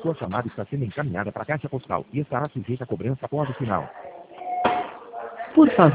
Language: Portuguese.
Sua chamada está sendo encaminhada para a caixa postal e estará sujeita a cobrança após o sinal. Por favor,